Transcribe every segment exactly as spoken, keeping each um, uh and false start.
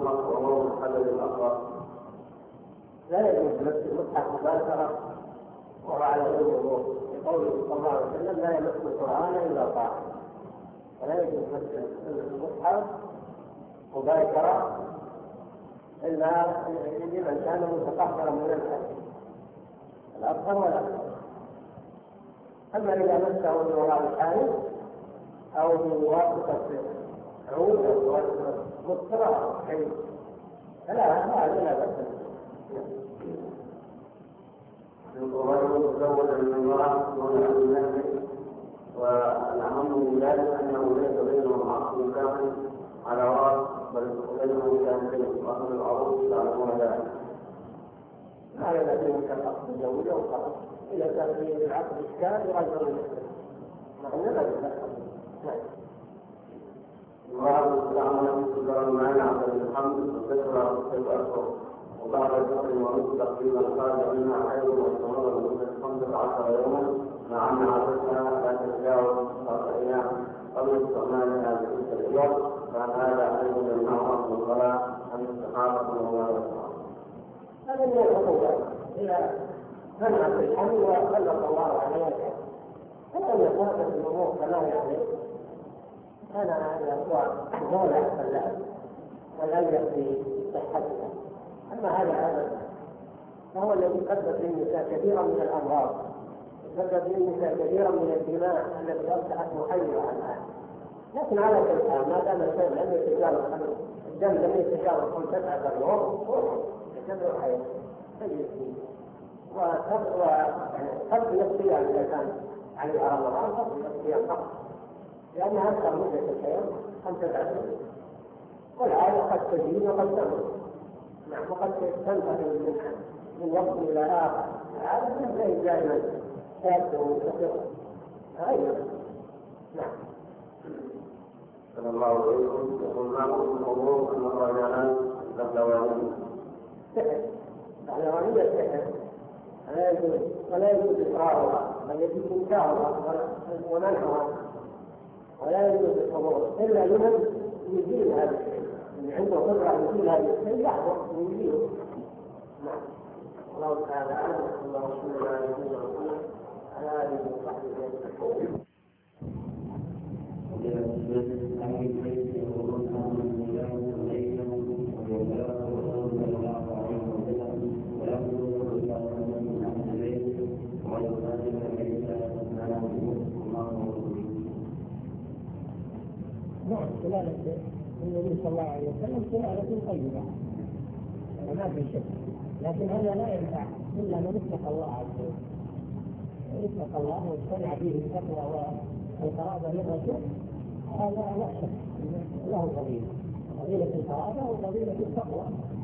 وهو من الحدث الأصغر. لا يجوز مس المصحف مباشرة وهو على غير وضوء، لقوله صلى الله عليه وسلم لا يمس القرآن إلا طاهر، ولا يجوز مس المصحف مباشرة إلا لمن كان متطهرا من الحدث الأصغر والأكبر. أما إذا مسه من وراء الحائط أو من واسطة عود أو واسطة مضطرة أو شيء فلا هذا لا بأس به. القرآن متزوجا من امرأة دون أن يملك، والأهم من ذلك أنه ليس بينهم عقد كامل على رأس، بل بينهم كامل وأهل العروض يعلمون ذلك. ما يلزم من عقد الزوجة وفقط، إذا كان في العقد إشكال يغير المسلم. نحن لا نتدخل. امرأة تعمل في المال عبد الحمد وذكر ست أشهر، وبعد شهر ونصف تقريبا خرج منها حيض واستمر لمدة خمسة عشر يوما، مع أن عادتها لا تتجاوز ثلاثة أيام قبل استعمالها بتلك الأيام، كان هذا أيضا يمنعها من الصلاة عن الاستحاضة والممارسة. هذا من الحقوق إذا منع في الحمل وخلق الله عليه فلم يكن في الأمور كما يعلم كان هذا هو مولى السلام والأجر في صحتها. أما هذا هذا فهو الذي سبب للنساء كثيرا من الأمراض، سبب للنساء كثيرا من الدماء التي أصبحت محيرة الآن. لكن على كل حال ما دام الشيء لم يتجاوز الدم لم يتجاوز خمسة اليوم يتبع الحياة تجد فيه وفرق نفسيا إذا كان عليها رمضان فرق نفسيا فقط، لأنها أكثر مدة الحياة خمسة أشهر، والعادة قد تزيد وقد تمر. نعم، وقد تنتقل منها من وقت إلى آخر. العادة ليس دائما ثابتة ومستقرة غير. نعم. صلى الله عليه وسلم يقول ما كل الأمور أن الرجالات لهلوانية. سحر، لهلوانية سحر، لا يجوز ولا يجوز إقرارها بل يجوز إنكارها ومنعها، ولا يجوز الحضور إلا لمن يزيل هذا الشيء، اللي عنده قدرة يزيل هذا الشيء يحضر ويزيله. نعم. الله تعالى أعلم. الله رسول الله على آله وصحبه أجمعين. نعم، سلالة النبي صلى الله عليه وسلم سلالة طيبة ما في شك، لكن هذا لا ينفع إلا من اتقى الله عز وجل، اتقى الله واجتمع فيه التقوى والقرابة للرسول، هذا لا شك له فضيلة، فضيلة القرابة وفضيلة التقوى.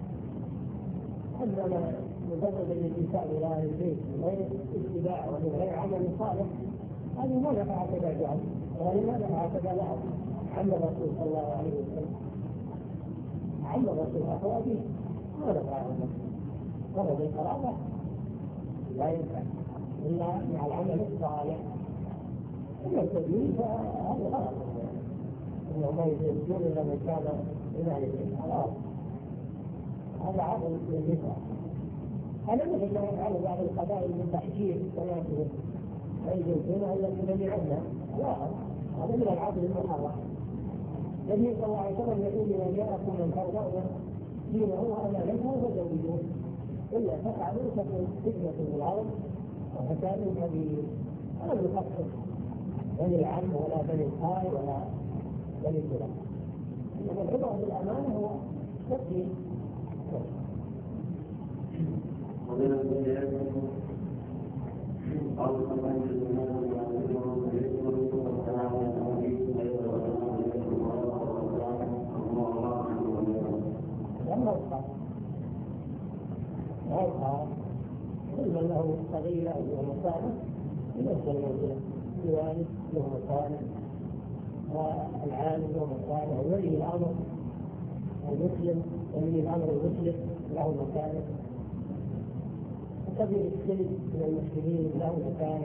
أما مجرد الانتساب إلى أهل البيت من غير اتباع ومن غير عمل صالح هذه ما نفع تبعها، وهذه ما نفع تبعها عم الرسول صلى الله عليه وسلم. عم الرسول أخواتي ما نفعهم، ولد القرابة لا ينفع إلا مع العمل الصالح. أما التدين فهذا غلط، إنه ما يجوز إلا من كان من أهل البيت، هذا عقل للنساء. هذا مثل ما يفعل بعض القبائل من تحجير بناتهم ويجوزونها التي يمنعونها، لا، هذا من العقل المحرم. النبي صلى الله عليه وسلم يقول إذا جاءكم من ترضون دينه وأمانته فزوجوه، إلا تفعلوا تكون فتنة في الأرض وفساد كبير. هذا يخصص بني العم ولا بني الخال ولا بني الكلام، إنما العبرة بالأمانة هو تقدير. كل من له قضية أو مصالح ينزل المنزلة، الوالد له مصالح والعالم له مصالح، وولي الأمر المسلم ولي الأمر المسلم له مصالح، وكبير السن من المسلمين له مصالح.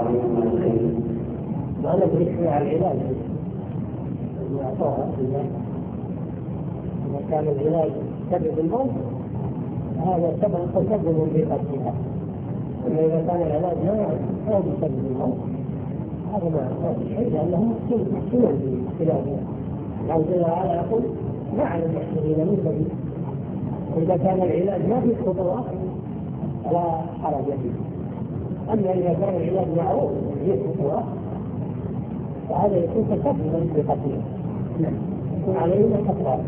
عليكم من الخير. وأنا بريء على العلاج يعطوها إذا كان العلاج سبب الموت هذا سبب تقدم بقتلها، أما إذا كان العلاج ما هو بسبب الموت هذا ما في شيء لأنه محسنون بخلافها. الله جل وعلا يقول ما على المحسنين من سبيل. وإذا كان العلاج ما فيه خطوات فلا حرج فيه، أما إذا كان العلاج معروف فيه خطوات فهذا يكون تسببا بقتله، يكون علينا خطوات.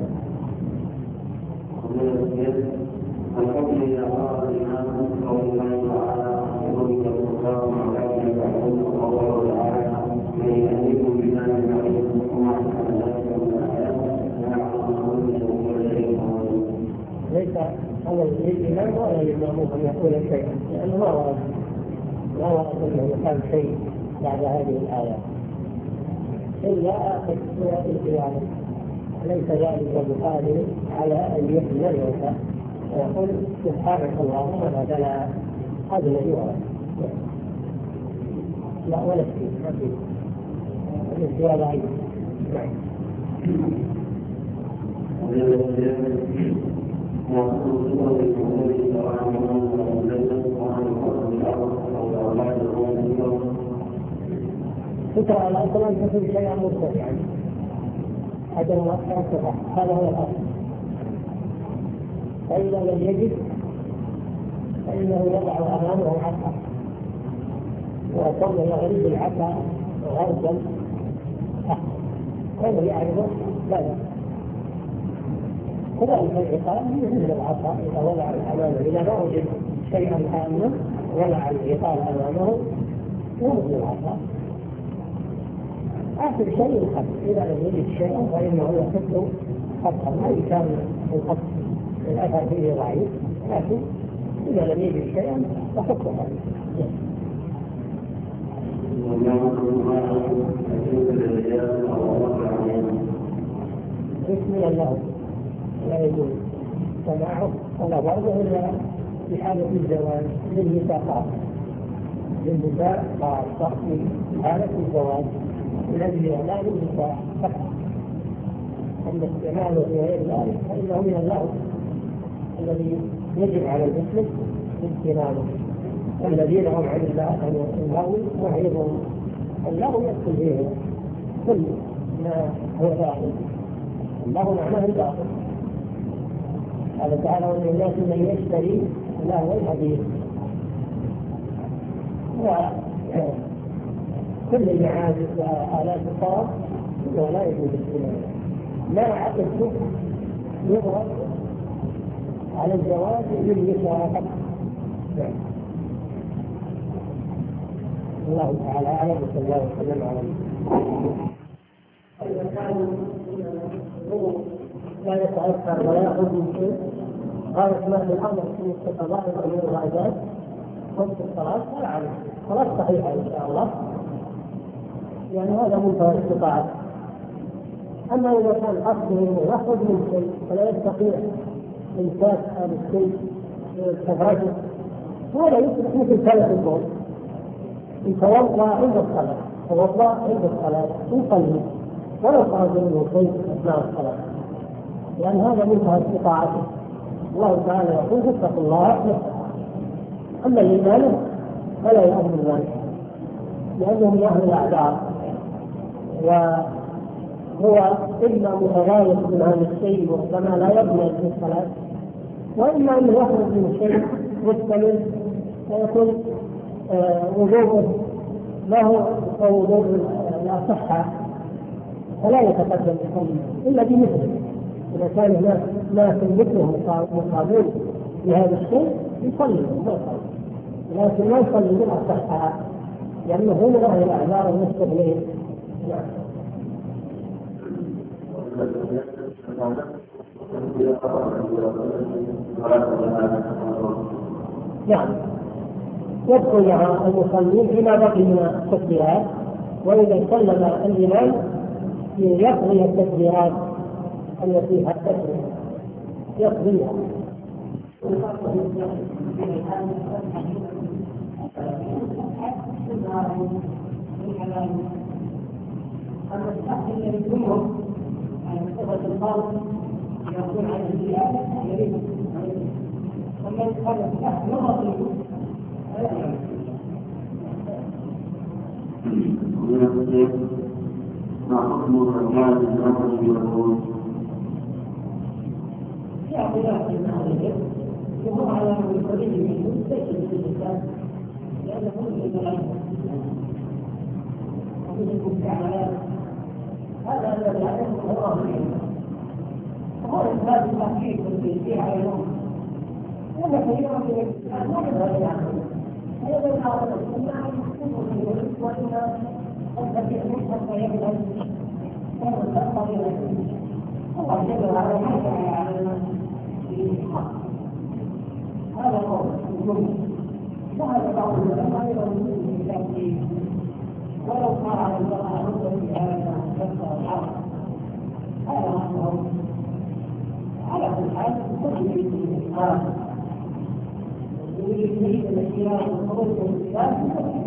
الحكم إذا قال الإمام قول الله تعالى يقول الله على الله تعالى من يأتيكم بما يعلمكم وما ليس هذا للإمام ولا للمأموم أن يقول شيئا، لأنه ما ورد ما ورد أنه يقال شيء بعد هذه الآية إلا آخر سورة القيامة. ليس ذلك بقادر على أن يحيي الموتى ويقول سبحانك اللهم هذا لا هذا الذي ورد. لا ولا شيء ما فيه الاستواء ضعيف. فكرة الأصل أن تكون شيئا مرتفعا حتى مرتفع، هذا هو الأصل. فإذا لم يجد فإنه يضع أمامه عصا وثم يغرب العصا غربا هذا يعرفه لا لا كذلك العقاب مثل العصا إذا وضع أمامه إذا ما وجد شيئا هاما وضع العقاب أمامه يمثل العصا. آخر شيء الخط، إذا لم يجد شيئا فإنه يخط خطا، ما كان الخط الأثر فيه ضعيف، لكن إذا لم يجد شيئا فخط خطا. بسم الله لا يجوز سماعه ولا برضه إلا في حالة الزواج للنساء للنساء خاصة في حالة الزواج الذي إعلان النساء فقط. أما استعماله في غير ذلك فإنه من اللغو الذي يجب على المسلم اجتنابه. الذين هم عن اللغو معرضون. اللغو يدخل فيه كل ما هو باطل. اللغو معناه الباطل. قال تعالى ومن الناس من يشتري لهو الحديث، كل المعازف وآلات الطرب كلها لا يجوز الاستعمال. ما عقدته يضرب على الزواج للنساء فقط. الله تعالى أعلم وصلى الله وسلم على إذا كان لا يتأثر ولا يأخذ من شيء غاية ما في الأمر في استقبال الأمور والعادات خمس الصلاة ولا عليه صلاة صحيحة إن شاء الله، يعني هذا منتهى الاستطاعة. أما إذا كان قصده يأخذ من شيء فلا يستطيع إمساك هذا الشيء كفرته ولا يصبح مثل ثلاث الضوء يتوضأ عند الصلاة توضأ عند الصلاة يصلي ولا خرج منه شيء أثناء الصلاة، لأن هذا منتهى استطاعته. الله تعالى يقول اتقوا الله ما استطعتم. أما الإيمان فلا يأخذ من ذلك لأنه من أهل الأعذار، وهو إما متغاير من هذا الشيء وكما لا يبنى في الصلاة، وإما أن يخرج من شيء مستمر ويكون وضوءه ما هو وضوء لا صحة فلا يتقدم بصلاة إلا بمثله. إذا كان هناك ناس مثله مصابون بهذا الشيء يصلي ما يصلي، لكن لا يصلي من الصحة لأنه هو من أهل الأعذار المستغنين. نعم يدخل مع المصلين فيما بقي من التكبيرات، وإذا سلم الإمام يقضي التكبيرات التي حدثنا يقضيها. أما الشخص الذي يكون على مستوى الفرد يكون على الزيادة يريد أما هذا الشخص يرضي ما حكم الرجال النظر والخروج؟ في اعتراف من أهل العلم وهو على القليل منه ليس في الإسلام لأنه كل العلم ومنكم كعلام هذا الذي يعلمه الله العلم وهو إثبات التحقيق والتيسير على الأمة وأن كثيرا من الإسلام لا ينبغي يعلمه أيضا هذا الإسلام يحكمه في العلم وإن الذي يحكم ويعلم كان تقتضي العلم الله جل وعلا حكم على الحق هذا قول الجمله وهذا بعض العلماء ايضا في التفسير ولو قال على الله نظر في هذا كفر الحق هذا مشهور على كل حال كل الاسلام يريد الاشياء والخروج من الاسلام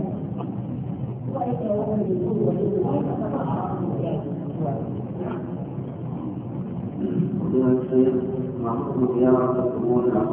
واذا وهم بالجود والجود فما حكم زيارة القبور